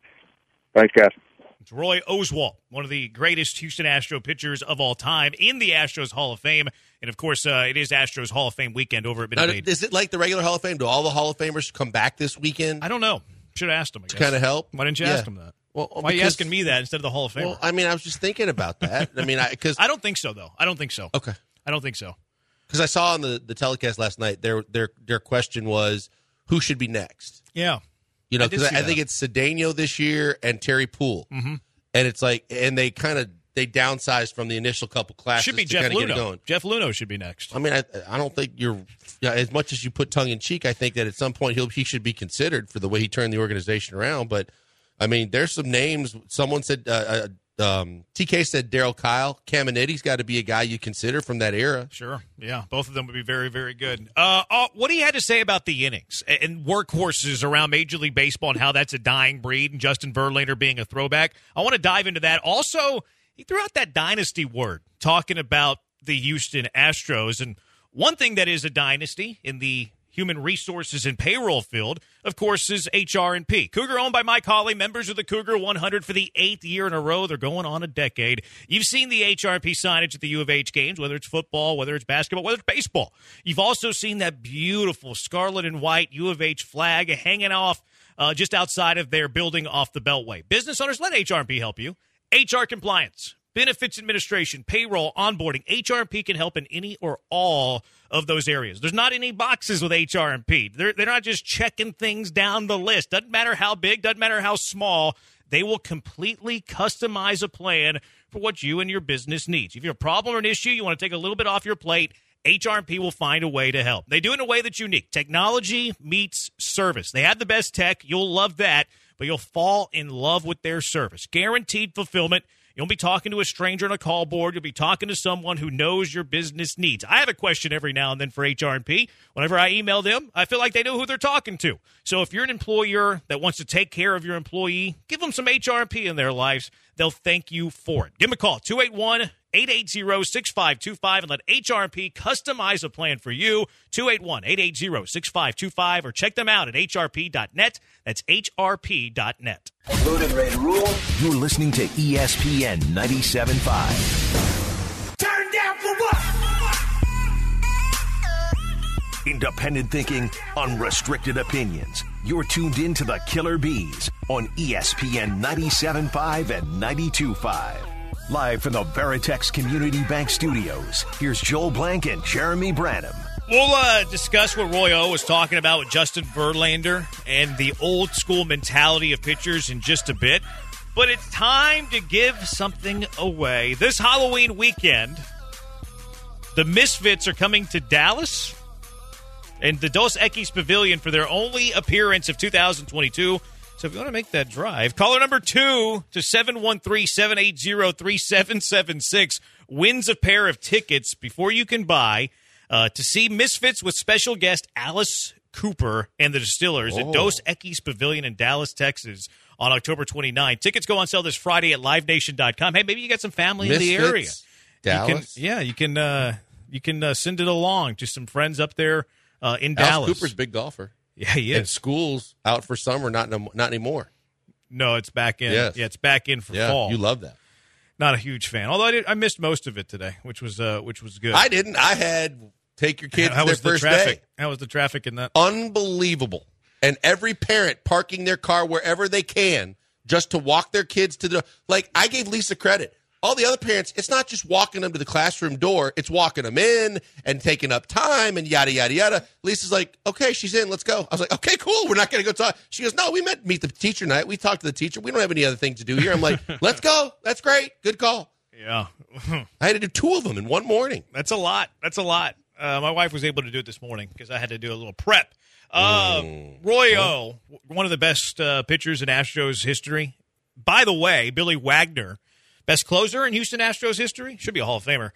Thanks, guys. It's Roy Oswalt, one of the greatest Houston Astro pitchers of all time, in the Astros Hall of Fame. And, of course, uh, it is Astros Hall of Fame weekend over at Minute Maid. Is it like the regular Hall of Fame? Do all the Hall of Famers come back this weekend? I don't know. Should have asked them, I guess. To kind of help? Why didn't you yeah. ask them that? Well, Why are you asking me that instead of the Hall of Fame? Well, I mean, I was just thinking about that. I mean, I because I don't think so, though. I don't think so. Okay, I don't think so. Because I saw on the, the telecast last night, their their their question was, who should be next? Yeah, you know, because I, I think it's Cedeno this year and Terry Poole, mm-hmm. and it's like, and they kind of they downsized from the initial couple classes. Should be to Jeff kind of Luhnow. Get it going. Jeff Luhnow should be next. I mean, I I don't think you're yeah, as much as you put tongue in cheek. I think that at some point he'll he should be considered for the way he turned the organization around, but. I mean, there's some names. Someone said, uh, uh, um, T K said Darryl Kyle. Caminiti's got to be a guy you consider from that era. Sure. Yeah, both of them would be very, very good. Uh, uh, what do you had to say about the innings and workhorses around Major League Baseball and how that's a dying breed and Justin Verlander being a throwback? I want to dive into that. Also, he threw out that dynasty word, talking about the Houston Astros. And one thing that is a dynasty in the human resources and payroll field, of course, is H R and P. Cougar owned by Mike Hawley, members of the Cougar one hundred for the eighth year in a row. They're going on a decade. You've seen the H R and P signage at the U of H games, whether it's football, whether it's basketball, whether it's baseball. You've also seen that beautiful scarlet and white U of H flag hanging off uh, just outside of their building off the Beltway. Business owners, let H R and P help you. H R compliance, benefits administration, payroll, onboarding. H R and P can help in any or all of those areas. There's not any boxes with H R and P. They're, they're not just checking things down the list. Doesn't matter how big, doesn't matter how small. They will completely customize a plan for what you and your business needs. If you have a problem or an issue, you want to take a little bit off your plate, H R and P will find a way to help. They do it in a way that's unique. Technology meets service. They have the best tech. You'll love that, but you'll fall in love with their service. Guaranteed fulfillment. You'll be talking to a stranger on a call board. You'll be talking to someone who knows your business needs. I have a question every now and then for H R and P. Whenever I email them, I feel like they know who they're talking to. So if you're an employer that wants to take care of your employee, give them some H R and P in their lives. They'll thank you for it. Give them a call, two eight one, eight eight zero, six five two five, and let H R and P customize a plan for you, two eight one, eight eight zero, six five two five, or check them out at H R P dot net. That's H R P dot net. Loaded, ready, rule. You're listening to E S P N ninety-seven point five. Turn down for what? Independent thinking, unrestricted opinions. You're tuned in to the Killer Bees on E S P N ninety-seven point five and ninety-two point five. Live from the Veritex Community Bank Studios, here's Joel Blank and Jeremy Branham. We'll uh, discuss what Roy O was talking about with Justin Verlander and the old school mentality of pitchers in just a bit. But it's time to give something away. This Halloween weekend, the Misfits are coming to Dallas and the Dos Equis Pavilion for their only appearance of two thousand twenty-two. So if you want to make that drive, caller number two to seven one three, seven eight zero, three seven seven six wins a pair of tickets before you can buy uh, to see Misfits with special guest Alice Cooper and the Distillers oh. at Dos Equis Pavilion in Dallas, Texas on October twenty-ninth. Tickets go on sale this Friday at live nation dot com. Hey, maybe you got some family Misfits, in the area. Dallas? You can, yeah, you can, uh, you can uh, send it along to some friends up there uh, in Alice Dallas. Cooper's a big golfer. Yeah, he is. And school's out for summer, not no, not anymore. No, it's back in. Yes. Yeah, it's back in for yeah, fall. You love that. Not a huge fan. Although I, did, I missed most of it today, which was uh, which was good. I didn't. I had take your kids How their was the first traffic? day. How was the traffic in that? Unbelievable. And every parent parking their car wherever they can just to walk their kids to the – like, I gave Lisa credit. All the other parents, it's not just walking them to the classroom door. It's walking them in and taking up time and yada, yada, yada. Lisa's like, okay, she's in. Let's go. I was like, okay, cool. We're not going to go talk. She goes, no, we met meet the teacher night. We talked to the teacher. We don't have any other thing to do here. I'm like, let's go. That's great. Good call. Yeah. I had to do two of them in one morning. That's a lot. That's a lot. Uh, my wife was able to do it this morning because I had to do a little prep. Uh, Mm. Roy O, one of the best uh, pitchers in Astros history. By the way, Billy Wagner, best closer in Houston Astros history. Should be a Hall of Famer.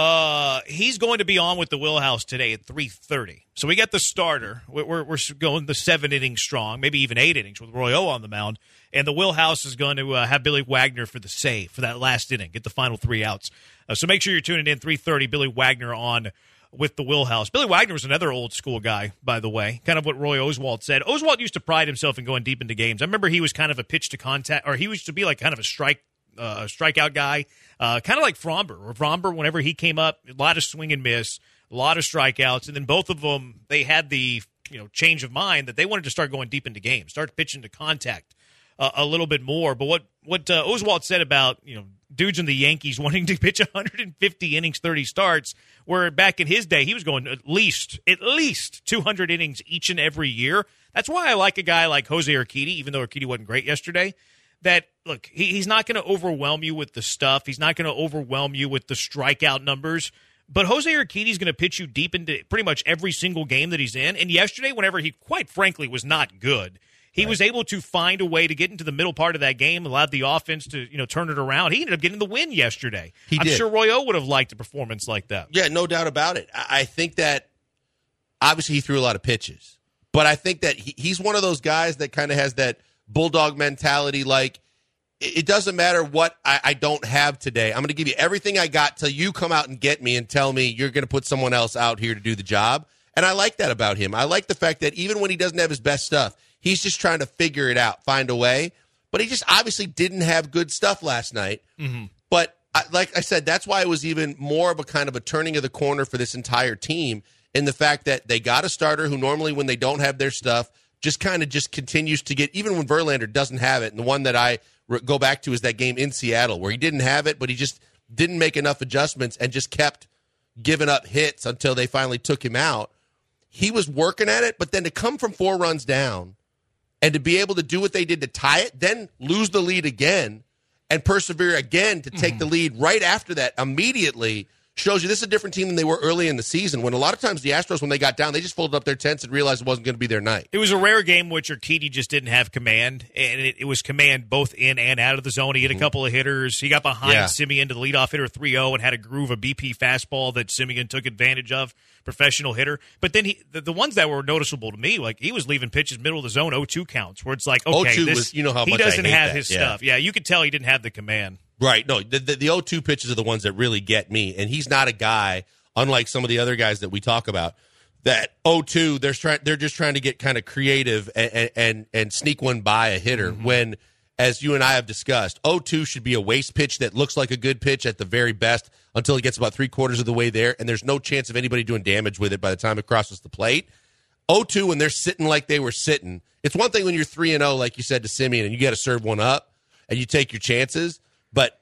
Uh, he's going to be on with the Wheelhouse today at three thirty. So we got the starter. We're, we're, we're going the seven innings strong, maybe even eight innings with Roy O on the mound. And the Wheelhouse is going to uh, have Billy Wagner for the save for that last inning, get the final three outs. Uh, so make sure you're tuning in three thirty. Billy Wagner on with the Wheelhouse. Billy Wagner was another old school guy, by the way, kind of what Roy Oswalt said. Oswalt used to pride himself in going deep into games. I remember he was kind of a pitch to contact, or he used to be like kind of a strike, uh, strikeout guy, uh, kind of like Fromber. Or Fromber, whenever he came up, a lot of swing and miss, a lot of strikeouts, and then both of them, they had the you know change of mind that they wanted to start going deep into games, start pitching to contact uh, a little bit more. But what what uh, Oswalt said about you know dudes in the Yankees wanting to pitch one hundred fifty innings, thirty starts, where back in his day he was going at least at least two hundred innings each and every year. That's why I like a guy like Jose Urquidy, even though Urquidy wasn't great yesterday. That look, he, he's not going to overwhelm you with the stuff. He's not going to overwhelm you with the strikeout numbers. But Jose Urquidy is going to pitch you deep into pretty much every single game that he's in. And yesterday, whenever he quite frankly was not good, he right. was able to find a way to get into the middle part of that game, allowed the offense to you know turn it around. He ended up getting the win yesterday. He I'm did. sure Roy O would have liked a performance like that. Yeah, no doubt about it. I think that obviously he threw a lot of pitches, but I think that he, he's one of those guys that kind of has that bulldog mentality. Like, it doesn't matter what I, I don't have today. I'm going to give you everything I got till you come out and get me and tell me you're going to put someone else out here to do the job. And I like that about him. I like the fact that even when he doesn't have his best stuff, he's just trying to figure it out, find a way. But he just obviously didn't have good stuff last night. Mm-hmm. But I, like I said, that's why it was even more of a kind of a turning of the corner for this entire team in the fact that they got a starter who normally when they don't have their stuff just kind of just continues to get, even when Verlander doesn't have it. And the one that I go back to is that game in Seattle where he didn't have it, but he just didn't make enough adjustments and just kept giving up hits until they finally took him out. He was working at it, but then to come from four runs down and to be able to do what they did to tie it, then lose the lead again and persevere again to take mm-hmm. the lead right after that immediately shows you this is a different team than they were early in the season when a lot of times the Astros, when they got down, they just folded up their tents and realized it wasn't going to be their night. It was a rare game in which Urquidy just didn't have command, and it, it was command both in and out of the zone. He hit a couple of hitters. He got behind Yeah. Simeon to the leadoff hitter three oh and had a groove, a B P fastball that Simeon took advantage of, professional hitter. But then he, the, the ones that were noticeable to me, like he was leaving pitches middle of the zone, oh two counts, where it's like, okay, oh two this, was, you know how he much I doesn't hate have that. his Yeah. stuff. Yeah, you could tell he didn't have the command. Right. No, the, the, the oh two pitches are the ones that really get me. And he's not a guy, unlike some of the other guys that we talk about, that oh two, they're, try, they're just trying to get kind of creative and, and, and sneak one by a hitter. Mm-hmm. When, as you and I have discussed, oh two should be a waste pitch that looks like a good pitch at the very best until it gets about three quarters of the way there, and there's no chance of anybody doing damage with it by the time it crosses the plate. oh two, when they're sitting like they were sitting, it's one thing when you're three and oh, like you said to Simeon, and you got to serve one up, and you take your chances. But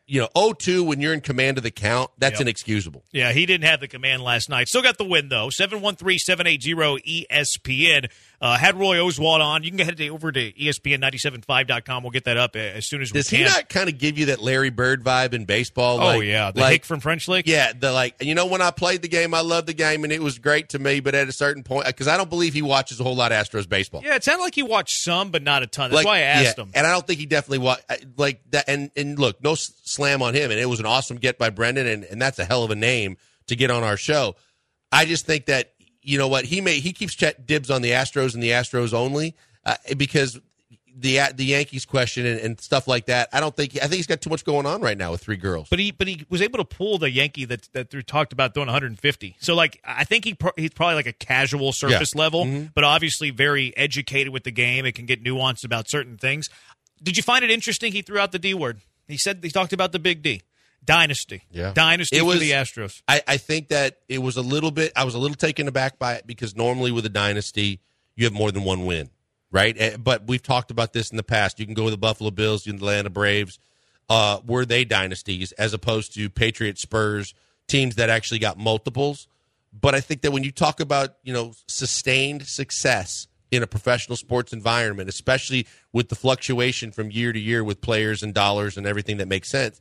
you know, oh two when you're in command of the count, that's Yep. inexcusable. Yeah, he didn't have the command last night. Still got the win, though. seven one three, seven eight zero, E S P N. Uh, had Roy Oswald on. You can go head over to E S P N nine seven five dot com. We'll get that up as soon as we Does can. he not kind of give you that Larry Bird vibe in baseball? Oh, Like- yeah. The like, hick from French Lick? Yeah, the like, you know, when I played the game, I loved the game, and it was great to me, but at a certain point, because I don't believe he watches a whole lot of Astros baseball. Yeah, it sounded like he watched some, but not a ton. That's Like, why I asked yeah, him. And I don't think he definitely wa- like that. And, and look, no s- slam on him. And it was an awesome get by Brendan, and, and that's a hell of a name to get on our show. I just think that, you know what, he may he keeps chat dibs on the Astros and the Astros only uh, because the the Yankees question and, and stuff like that. I don't think I think he's got too much going on right now with three girls. But he, but he was able to pull the Yankee that that they talked about doing one hundred fifty. So like, I think he pro- he's probably like a casual surface Yeah. level, Mm-hmm. but obviously very educated with the game. It can get nuanced about certain things. Did you find it interesting? He threw out the D word. He said he talked about the big D, dynasty, Yeah. dynasty It for was- the Astros. I, I think that it was a little bit. I was a little taken aback by it because normally with a dynasty, you have more than one win, right? Eh, But we've talked about this in the past. You can go with the Buffalo Bills, the Atlanta Braves. Uh, were they dynasties as opposed to Patriots, Spurs, teams that actually got multiples? But I think that when you talk about, you know, sustained success in a professional sports environment, especially with the fluctuation from year to year with players and dollars and everything that makes sense,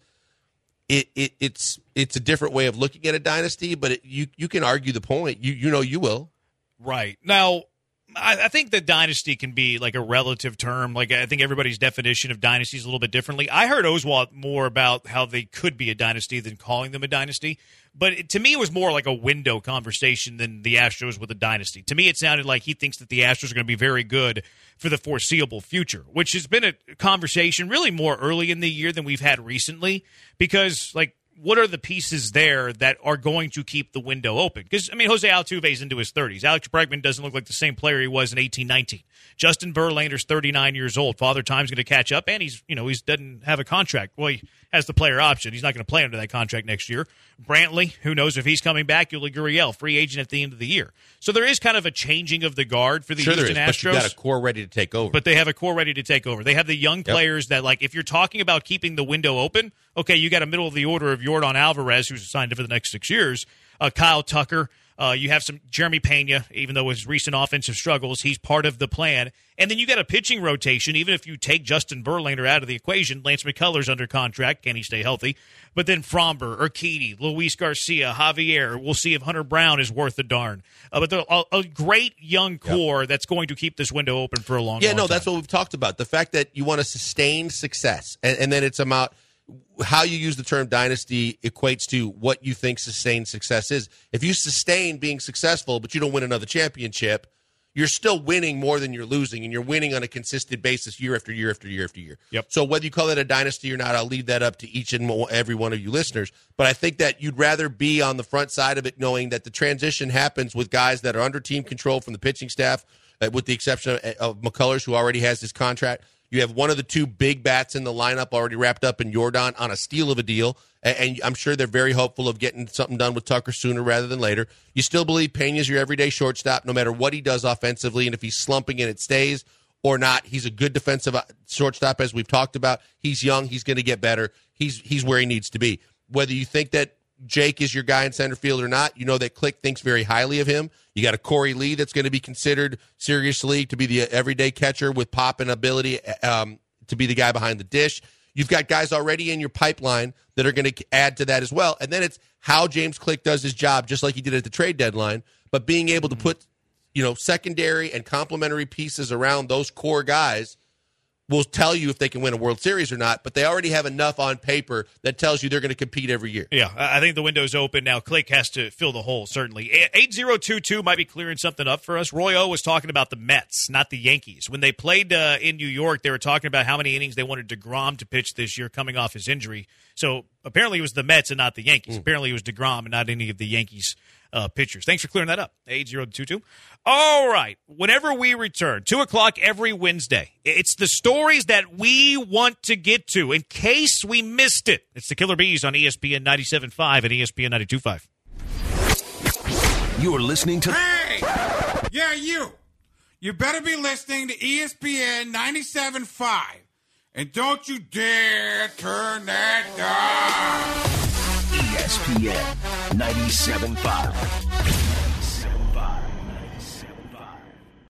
It, it it's it's a different way of looking at a dynasty, but it, you you can argue the point. You you know you will. Right. Now, I, I think that dynasty can be like a relative term. Like, I think everybody's definition of dynasty is a little bit differently. I heard Oswald more about how they could be a dynasty than calling them a dynasty. But it, to me, it was more like a window conversation than the Astros with a dynasty. To me, it sounded like he thinks that the Astros are going to be very good for the foreseeable future, which has been a conversation really more early in the year than we've had recently because, like, what are the pieces there that are going to keep the window open? Because, I mean, Jose Altuve's into his thirties. Alex Bregman doesn't look like the same player he was in eighteen nineteen. Justin Verlander's thirty-nine years old. Father Time's going to catch up, and he's, you know, he doesn't have a contract. Well, he has the player option. He's not going to play under that contract next year. Brantley, who knows if he's coming back? Yuli Gurriel, free agent at the end of the year. So there is kind of a changing of the guard for the Sure, there Houston is, Astros. but you got a core ready to take over. But they have a core ready to take over. They have the young players that, like, if you're talking about keeping the window open, okay, you got a middle of the order of Yordan Alvarez, who's assigned for the next six years, uh, Kyle Tucker. Uh, you have some Jeremy Pena, even though his recent offensive struggles, he's part of the plan. And then you got a pitching rotation, even if you take Justin Verlander out of the equation. Lance McCullers under contract. Can he stay healthy? But then Fromber, Urquidy, Luis Garcia, Javier. We'll see if Hunter Brown is worth a darn. Uh, but they're a, a great young core yep. that's going to keep this window open for a long, yeah, long no, time. that's what we've talked about. The fact that you want to sustain success, and, and then it's about how you use the term dynasty equates to what you think sustained success is. If you sustain being successful, but you don't win another championship, you're still winning more than you're losing, and you're winning on a consistent basis year after year after year after year. Yep. So whether you call it a dynasty or not, I'll leave that up to each and every one of you listeners. But I think that you'd rather be on the front side of it knowing that the transition happens with guys that are under team control from the pitching staff, uh, with the exception of, of McCullers, who already has his contract. You have one of the two big bats in the lineup already wrapped up in Yordan on a steal of a deal, and, and I'm sure they're very hopeful of getting something done with Tucker sooner rather than later. You still believe Pena's your everyday shortstop no matter what he does offensively, and if he's slumping and it stays or not, he's a good defensive shortstop, as we've talked about. He's young. He's going to get better. He's he's where he needs to be. Whether you think that Jake is your guy in center field or not, you know that Click thinks very highly of him. You got a Corey Lee that's going to be considered seriously to be the everyday catcher with pop and ability um, to be the guy behind the dish. You've got guys already in your pipeline that are going to add to that as well. And then it's how James Click does his job, just like he did at the trade deadline, but being able to put, you know, secondary and complementary pieces around those core guys will tell you if they can win a World Series or not, but they already have enough on paper that tells you they're going to compete every year. Yeah, I think the window's open now. Click has to fill the hole, certainly. eight zero two two might be clearing something up for us. Roy O was talking about the Mets, not the Yankees. When they played uh, in New York, they were talking about how many innings they wanted DeGrom to pitch this year coming off his injury. So apparently it was the Mets and not the Yankees. Mm. Apparently it was DeGrom and not any of the Yankees Uh, pitchers. Thanks for clearing that up. eight zero two two. All right. Whenever we return, two o'clock every Wednesday, it's the stories that we want to get to in case we missed it. It's the Killer Bees on E S P N ninety-seven point five and E S P N ninety-two point five. You're listening to... Hey! Yeah, you. You better be listening to E S P N ninety-seven point five And don't you dare turn that dial. E S P N ninety-seven point five.